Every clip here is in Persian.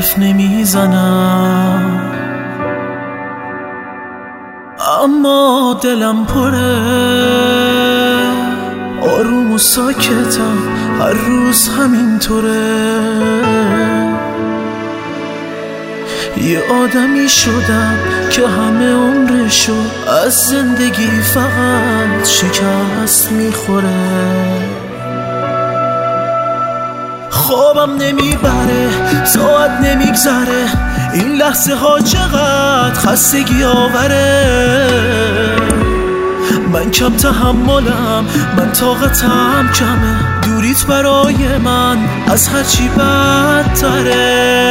حرف نمیزنم اما دلم پره، آروم و ساکتم هر روز همینطوره. یه آدمی شدم که همه عمرشو از زندگی فقط شکست میخوره. خوابم نمیبره، ساعت نمیگذره، این لحظه ها چقدر خستگی آوره. من کم تحملم، من طاقتم کمه، دوریت برای من از هرچی بدتره.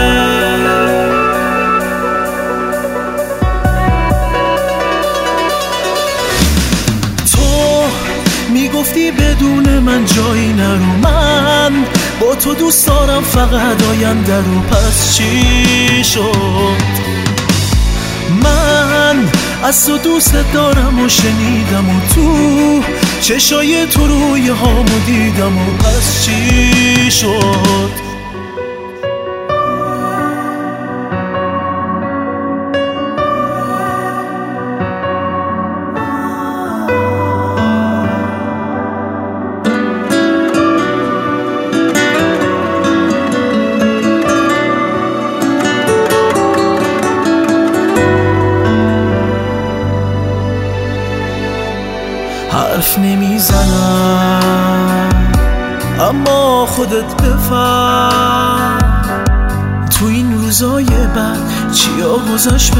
میگفتی بدون من جایی نرو، من با تو دوست دارم فقط آینده رو. پس چی شد؟ من از تو دوست دارم و شنیدم و تو چشای تو روی هامو دیدم و پس چی شد؟ حرف نمیزنم اما خودت بفهم تو این روزای بد چیا گذشت به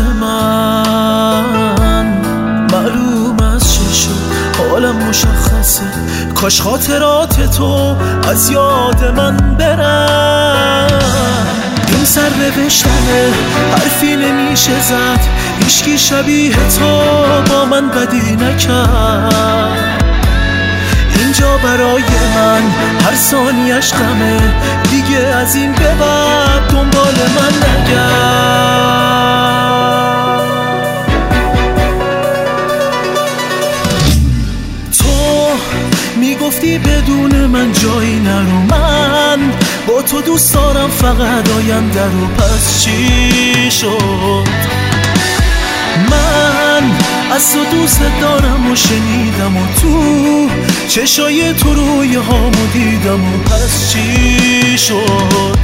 من. معلوم از چه شد حالم مشخصه، کاش خاطرات تو از یاد من برن. این سر نوشتنه، حرفی نمیشه زد، هیچکی شبیه تو با من بدی نکرد. اینجا برای من هر ثانیش غمه، دیگه از این به بعد دنبال من نگرد. تو میگفتی بدون من جایی نرو، من با تو دوست دارم فقط آینده رو. پس چی شد؟ من از تو دوست دارم و شنیدم و تو چشای تو روی هامو دیدم و پس چی شد؟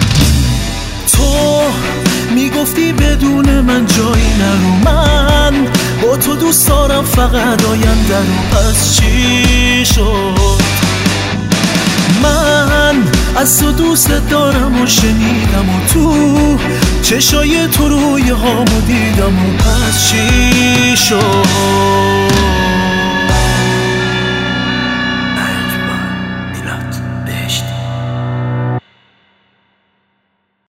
تو میگفتی بدون من جایی نرو، من با تو دوست دارم فقط آینده رو. پس چی شد؟ من از تو دوست دارم و شنیدم و تو چشای تو روی هامو دیدم و پس چی شد؟